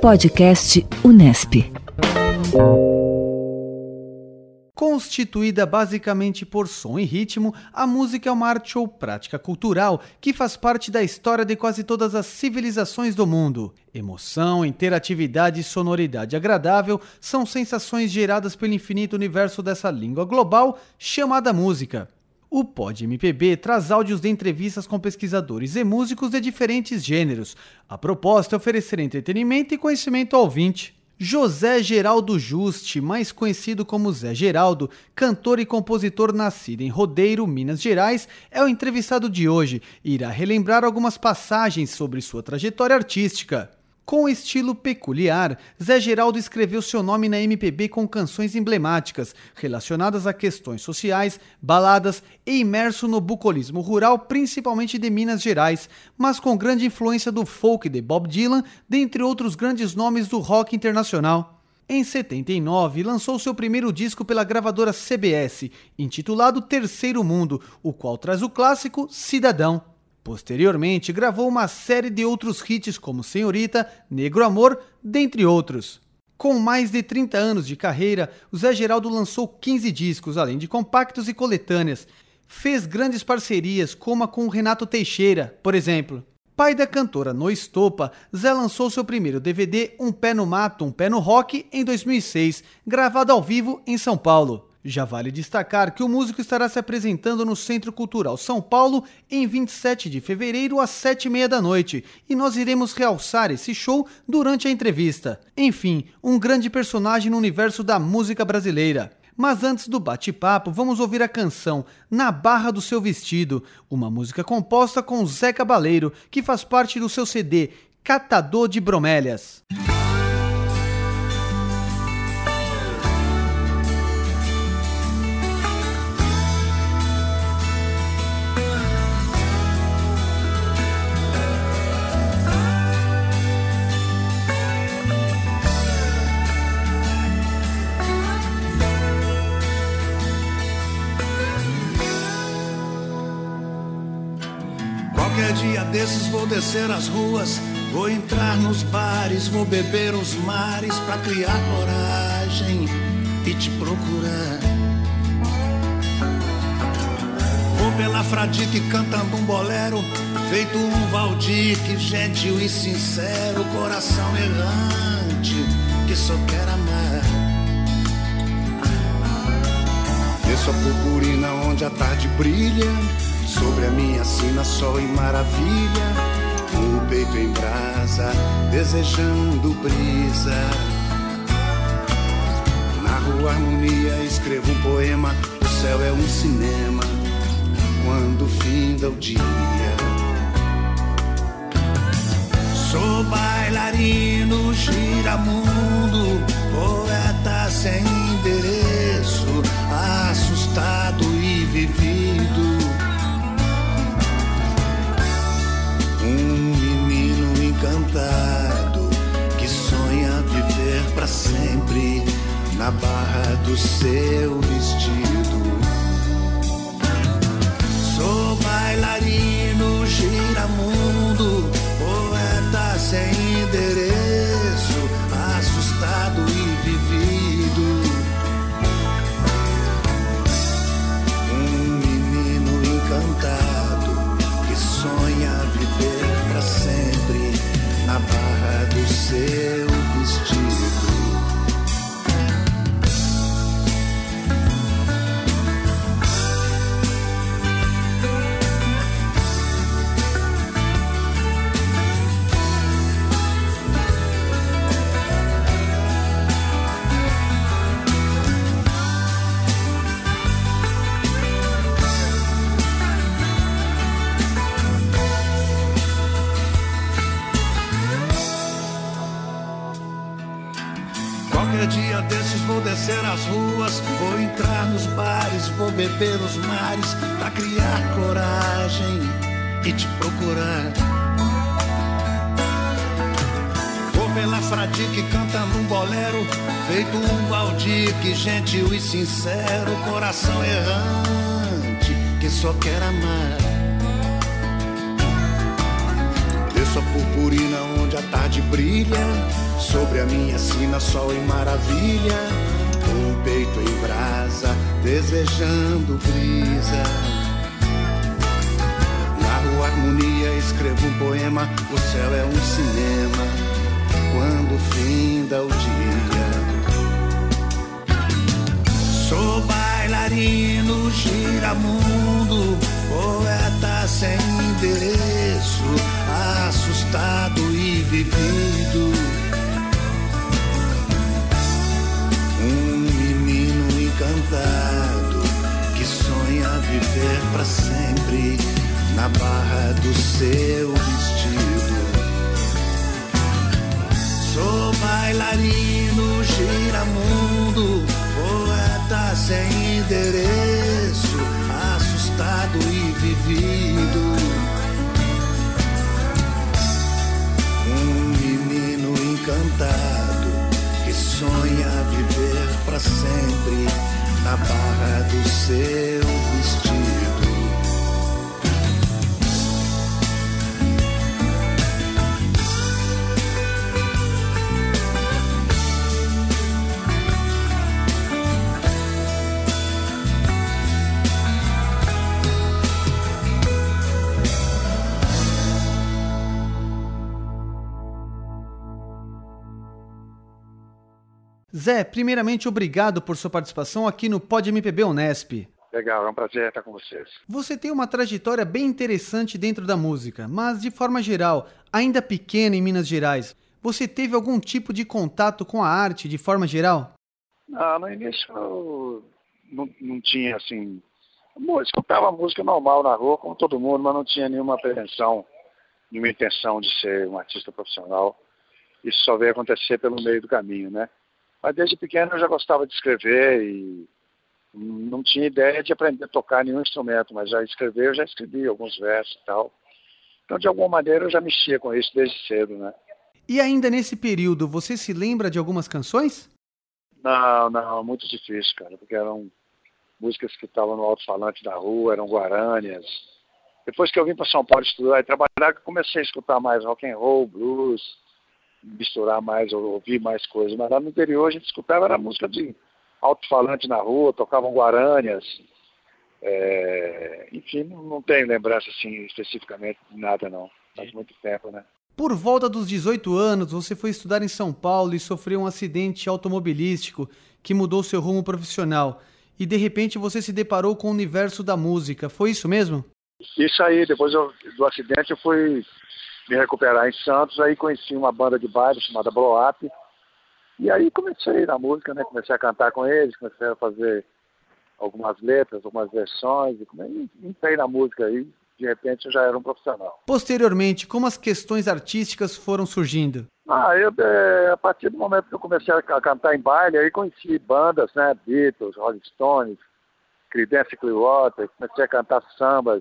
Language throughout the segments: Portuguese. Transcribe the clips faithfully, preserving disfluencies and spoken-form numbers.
Podcast Unesp. Constituída basicamente por som e ritmo, a música é uma arte ou prática cultural que faz parte da história de quase todas as civilizações do mundo. Emoção, interatividade e sonoridade agradável são sensações geradas pelo infinito universo dessa língua global chamada música. O Pod M P B traz áudios de entrevistas com pesquisadores e músicos de diferentes gêneros. A proposta é oferecer entretenimento e conhecimento ao ouvinte. José Geraldo Juste, mais conhecido como Zé Geraldo, cantor e compositor nascido em Rodeiro, Minas Gerais, é o entrevistado de hoje e irá relembrar algumas passagens sobre sua trajetória artística. Com estilo peculiar, Zé Geraldo escreveu seu nome na M P B com canções emblemáticas, relacionadas a questões sociais, baladas e imerso no bucolismo rural, principalmente de Minas Gerais, mas com grande influência do folk de Bob Dylan, dentre outros grandes nomes do rock internacional. Em setenta e nove, lançou seu primeiro disco pela gravadora C B S, intitulado Terceiro Mundo, o qual traz o clássico Cidadão. Posteriormente, gravou uma série de outros hits como Senhorita, Negro Amor, dentre outros. Com mais de trinta anos de carreira, o Zé Geraldo lançou quinze discos, além de compactos e coletâneas. Fez grandes parcerias, como a com o Renato Teixeira, por exemplo. Pai da cantora No Estopa, Zé lançou seu primeiro D V D Um Pé no Mato, Um Pé no Rock, em dois mil e seis, gravado ao vivo em São Paulo. Já vale destacar que o músico estará se apresentando no Centro Cultural São Paulo em vinte e sete de fevereiro às sete e meia da noite e nós iremos realçar esse show durante a entrevista. Enfim, um grande personagem no universo da música brasileira. Mas antes do bate-papo, vamos ouvir a canção Na Barra do Seu Vestido, uma música composta com Zé Cabaleiro, que faz parte do seu C D Catador de Bromélias. Qualquer dia desses vou descer as ruas, vou entrar nos bares, vou beber os mares pra criar coragem e te procurar. Vou pela Fradique cantando um bolero, feito um Valdir, gentil e sincero, coração errante que só quer amar. Desço a purpurina onde a tarde brilha, sobre a minha sina sol e maravilha, o peito em brasa, desejando brisa. Na rua harmonia escrevo um poema, o céu é um cinema, quando finda o dia. Sou bailarino, giramundo, poeta sem endereço, assustado e vivido. Um menino encantado que sonha viver pra sempre na barra do seu vestido. Sou bailarino, giramundo, poeta sem endereço, assustado e vivido. Um menino encantado que sonha viver pra sempre na barra do seu vestido. Qualquer dia desses vou descer as ruas, vou entrar nos bares, vou beber os mares pra criar coragem e te procurar. Vou pela Fradique cantando um bolero, feito um Valdir, gentil e sincero, coração errante que só quer amar. Desço a purpurina onde a tarde brilha, sobre a minha sina sol e maravilha, o peito em brasa, desejando brisa. Narro harmonia, escrevo um poema, o céu é um cinema, quando finda o dia. Sou bailarino, giramundo, poeta sem endereço, assustado e vivido. Um menino encantado que sonha viver pra sempre na barra do seu vestido. Sou bailarino, giramundo, poeta sem endereço, assustado e vivido. Um menino encantado que sonha viver pra sempre na barra do seu vestido. Zé, primeiramente, obrigado por sua participação aqui no Pod M P B Unesp. Legal, é um prazer estar com vocês. Você tem uma trajetória bem interessante dentro da música, mas de forma geral, ainda pequena em Minas Gerais, você teve algum tipo de contato com a arte de forma geral? Ah, no início eu não, não tinha assim... Eu escutava música normal na rua, como todo mundo, mas não tinha nenhuma pretensão, nenhuma intenção de ser um artista profissional. Isso só veio acontecer pelo meio do caminho, né? Mas desde pequeno eu já gostava de escrever e não tinha ideia de aprender a tocar nenhum instrumento, mas já escrever, eu já escrevi alguns versos e tal. Então, de alguma maneira, eu já mexia com isso desde cedo, né? E ainda nesse período, você se lembra de algumas canções? Não, não, muito difícil, cara, porque eram músicas que estavam no alto-falante da rua, eram guarânias. Depois que eu vim para São Paulo estudar e trabalhar, eu comecei a escutar mais rock and roll, blues, misturar mais, ouvir mais coisas. Mas lá no interior a gente escutava, era música de alto-falante na rua, tocavam guarânias. É... Enfim, não, não tenho lembrança assim especificamente de nada não. Faz muito tempo, né? Por volta dos dezoito anos, você foi estudar em São Paulo e sofreu um acidente automobilístico que mudou seu rumo profissional. E de repente você se deparou com o universo da música. Foi isso mesmo? Isso aí, depois eu, do acidente eu fui me recuperar em Santos, aí conheci uma banda de baile chamada Blow Up, e aí comecei na música, né? Comecei a cantar com eles, comecei a fazer algumas letras, algumas versões, e comecei, entrei na música aí, de repente eu já era um profissional. Posteriormente, como as questões artísticas foram surgindo? Ah, eu, é, a partir do momento que eu comecei a, a cantar em baile, aí conheci bandas, né? Beatles, Rolling Stones, Creedence Clearwater, comecei a cantar sambas,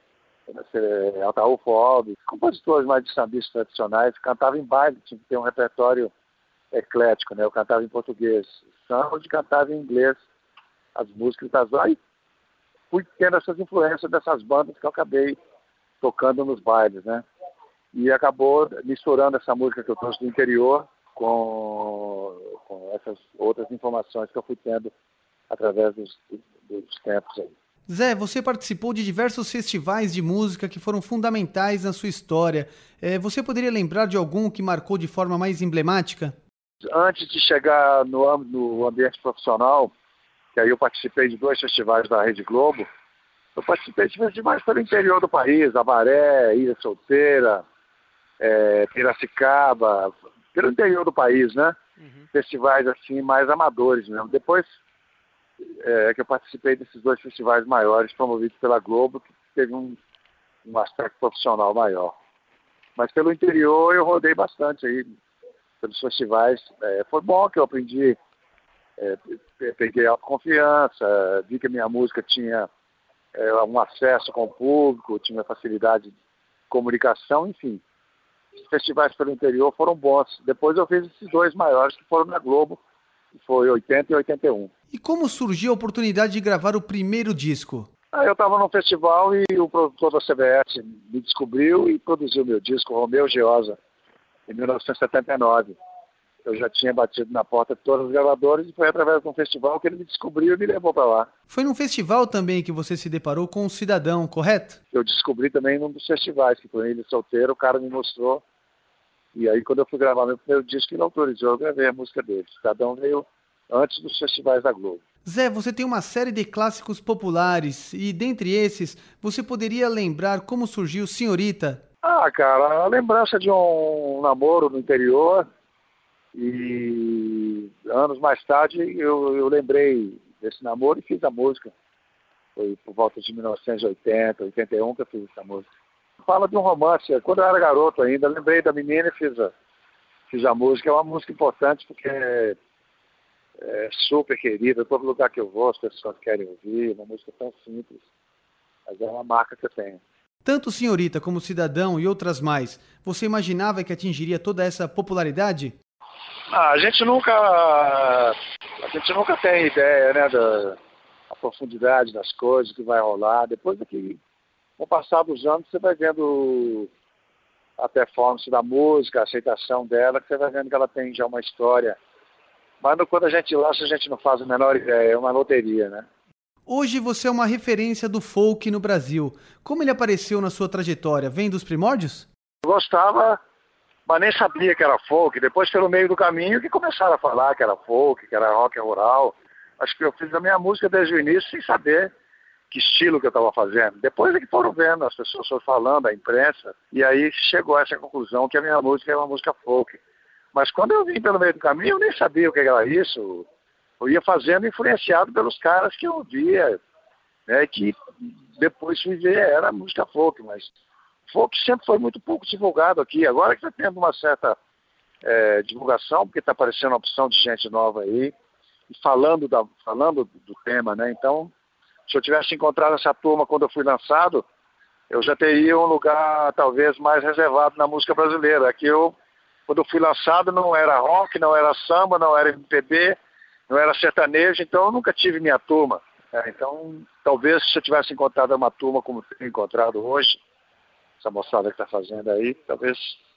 Ataúfo Alves, compositores mais de sambistas tradicionais, cantava em baile, tinha que ter um repertório eclético, né? Eu cantava em português, samba, e cantava em inglês as músicas das aí fui tendo essas influências dessas bandas que eu acabei tocando nos bailes, né? E acabou misturando essa música que eu trouxe do interior com, com essas outras informações que eu fui tendo através dos, dos tempos aí. Zé, você participou de diversos festivais de música que foram fundamentais na sua história. É, você poderia lembrar de algum que marcou de forma mais emblemática? Antes de chegar no, no ambiente profissional, que aí eu participei de dois festivais da Rede Globo, eu participei de festivais pelo interior do país, Avaré, Ilha Solteira, é, Piracicaba, pelo interior do país, né? Uhum. Festivais assim mais amadores mesmo. Depois é, que eu participei desses dois festivais maiores promovidos pela Globo, que teve um, um aspecto profissional maior. Mas pelo interior eu rodei bastante aí, pelos festivais. É, foi bom que eu aprendi, é, peguei autoconfiança, vi que a minha música tinha é, um acesso com o público, tinha facilidade de comunicação, enfim. Os festivais pelo interior foram bons. Depois eu fiz esses dois maiores que foram na Globo, que foi oitenta e oitenta e um. E como surgiu a oportunidade de gravar o primeiro disco? Ah, eu estava num festival e o produtor da C B S me descobriu e produziu meu disco, Romeu Geosa, em mil novecentos e setenta e nove. Eu já tinha batido na porta de todos os gravadores e foi através de um festival que ele me descobriu e me levou para lá. Foi num festival também que você se deparou com o Cidadão, correto? Eu descobri também num dos festivais, que foi ele solteiro, o cara me mostrou. E aí quando eu fui gravar meu primeiro disco, ele autorizou, eu gravei a música dele. O Cidadão veio antes dos festivais da Globo. Zé, você tem uma série de clássicos populares e dentre esses, você poderia lembrar como surgiu Senhorita? Ah, cara, a lembrança de um namoro no interior e anos mais tarde eu, eu lembrei desse namoro e fiz a música. Foi por volta de mil novecentos e oitenta, oitenta e um que eu fiz essa música. Fala de um romance, quando eu era garoto ainda, lembrei da menina e fiz a, fiz a música. É uma música importante porque é, é super querida, todo lugar que eu vou as pessoas querem ouvir, uma música tão simples, mas é uma marca que eu tenho. Tanto Senhorita como Cidadão e outras mais, você imaginava que atingiria toda essa popularidade? Ah, a gente nunca a gente nunca tem ideia, né, da a profundidade das coisas que vai rolar. Depois que, com o passar dos anos, você vai vendo a performance da música, a aceitação dela, que você vai vendo que ela tem já uma história. Mas quando a gente lança, a gente não faz a menor ideia, é uma loteria, né? Hoje você é uma referência do folk no Brasil. Como ele apareceu na sua trajetória? Vem dos primórdios? Eu gostava, mas nem sabia que era folk. Depois, pelo meio do caminho, que começaram a falar que era folk, que era rock rural. Acho que eu fiz a minha música desde o início sem saber que estilo que eu estava fazendo. Depois é que foram vendo, as pessoas foram falando, a imprensa, e aí chegou a essa conclusão que a minha música é uma música folk. Mas quando eu vim pelo meio do caminho, eu nem sabia o que era isso. Eu ia fazendo influenciado pelos caras que eu ouvia, né, que depois fui ver, era música folk, mas folk sempre foi muito pouco divulgado aqui. Agora que está tendo uma certa é, divulgação, porque está aparecendo uma opção de gente nova aí, e falando, da, falando do tema, né? Então, se eu tivesse encontrado essa turma quando eu fui lançado, eu já teria um lugar talvez mais reservado na música brasileira. Aqui eu, quando eu fui lançado, não era rock, não era samba, não era M P B, não era sertanejo, então eu nunca tive minha turma. Né? Então, talvez se eu tivesse encontrado uma turma como tenho encontrado hoje, essa moçada que está fazendo aí, talvez...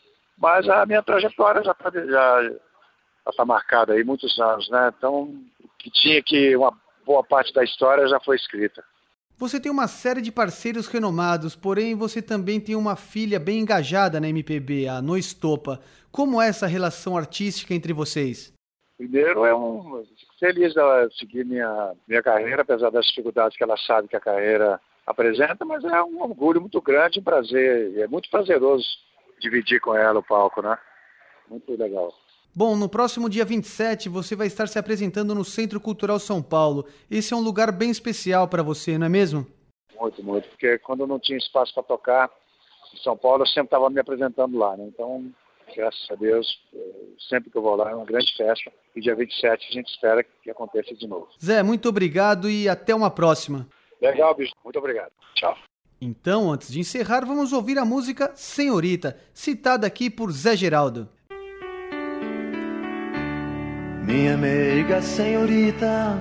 Mas a minha trajetória já está já, já tá marcada aí muitos anos, né? Então, que tinha que uma boa parte da história já foi escrita. Você tem uma série de parceiros renomados, porém você também tem uma filha bem engajada na M P B, a No Estopa. Como é essa relação artística entre vocês? Primeiro, é um fico feliz dela seguir minha, minha carreira, apesar das dificuldades que ela sabe que a carreira apresenta, mas é um orgulho muito grande, um prazer, é muito prazeroso dividir com ela o palco, né? Muito legal. Bom, no próximo dia vinte e sete você vai estar se apresentando no Centro Cultural São Paulo. Esse é um lugar bem especial para você, não é mesmo? Muito, muito, porque quando eu não tinha espaço para tocar em São Paulo, eu sempre estava me apresentando lá, né? Então, graças a Deus, sempre que eu vou lá é uma grande festa. E dia vinte e sete a gente espera que aconteça de novo. Zé, muito obrigado e até uma próxima. Legal, bicho. Muito obrigado. Tchau. Então, antes de encerrar, vamos ouvir a música Senhorita, citada aqui por Zé Geraldo. Minha meiga senhorita,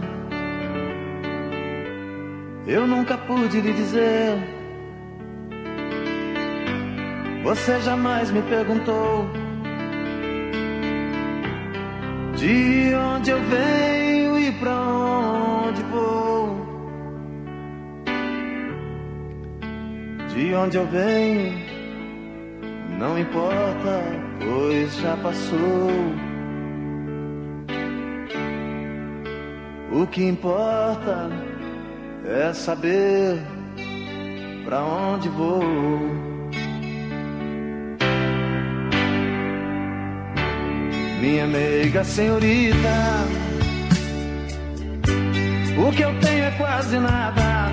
eu nunca pude lhe dizer. Você jamais me perguntou de onde eu venho e pra onde vou. De onde eu venho não importa, pois já passou. O que importa é saber pra onde vou. Minha meiga senhorita, o que eu tenho é quase nada,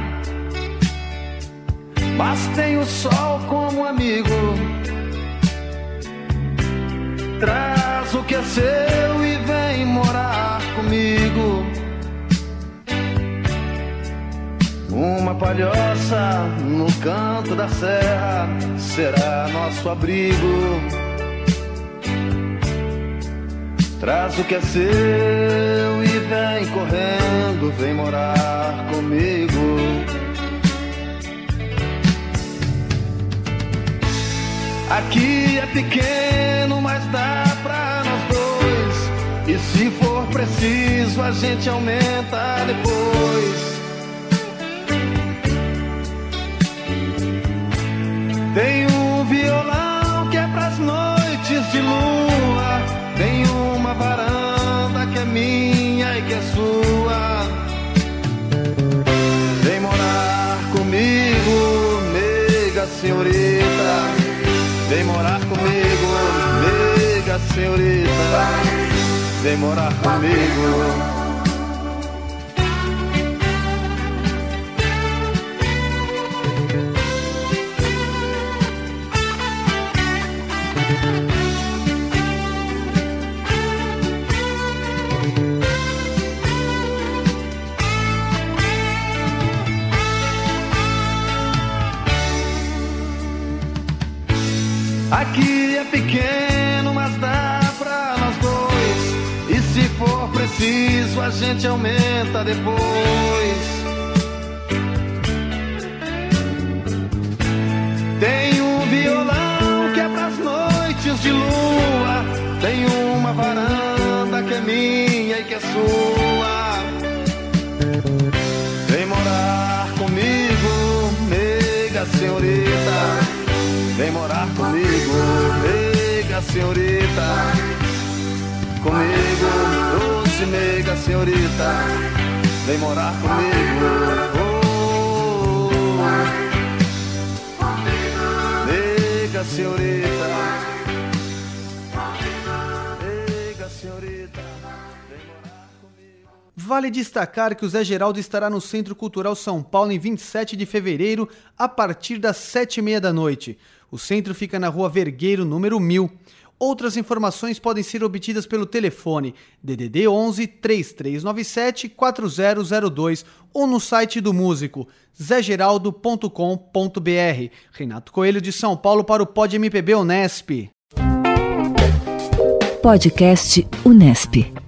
mas tenho o sol como amigo. Traz o que é seu e vem morar comigo. Uma palhoça no canto da serra será nosso abrigo. Traz o que é seu e vem correndo, vem morar comigo. Aqui é pequeno, mas dá preciso, a gente aumenta depois. Tem um violão que é pras noites de lua. Tem uma varanda que é minha e que é sua. Vem morar comigo, nega senhorita. Vem morar comigo, nega senhorita. Vem morar comigo. Aqui é pequeno, mas dá pra nós dois. E se for preciso, a gente aumenta depois. Tem um violão que é pras noites de lua. Tem uma varanda que é minha e que é sua. Vem morar comigo, nega senhorita. Vem morar comigo, nega senhorita. Comigo, doce nega senhorita. Vem morar comigo, oh, nega senhorita. Nega senhorita. Vem morar comigo. Vale destacar que o Zé Geraldo estará no Centro Cultural São Paulo em vinte e sete de fevereiro, a partir das sete e meia da noite. O centro fica na Rua Vergueiro, número mil. Outras informações podem ser obtidas pelo telefone D D D onze, três três nove sete, quatro zero zero dois ou no site do músico zé geraldo ponto com ponto b r. Renato Coelho de São Paulo para o Pod M P B Unesp. Podcast Unesp.